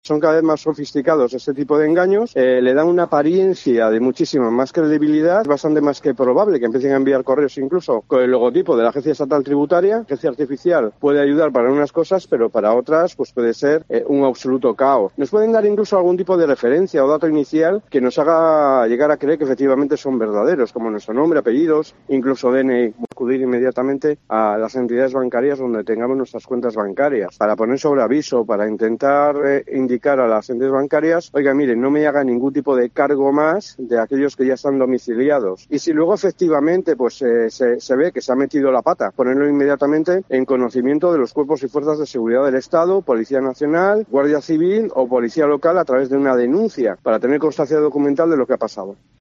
Son cada vez más sofisticados este tipo de engaños, le dan una apariencia de muchísima más credibilidad, bastante más que probable que empiecen a enviar correos incluso con el logotipo de la Agencia Estatal Tributaria. La inteligencia artificial puede ayudar para unas cosas, pero para otras pues puede ser un absoluto caos. Nos pueden dar incluso algún tipo de referencia o dato inicial que nos haga llegar a creer que efectivamente son verdaderos, como nuestro nombre, apellidos, incluso DNI. Acudir inmediatamente a las entidades bancarias donde tengamos nuestras cuentas bancarias para poner sobre aviso, para intentar indicar a las entidades bancarias, oiga, miren, no me haga ningún tipo de cargo más de aquellos que ya están domiciliados. Y si luego efectivamente pues se ve que se ha metido la pata, ponerlo inmediatamente en conocimiento de los cuerpos y fuerzas de seguridad del Estado, Policía Nacional, Guardia Civil o Policía Local a través de una denuncia para tener constancia documental de lo que ha pasado.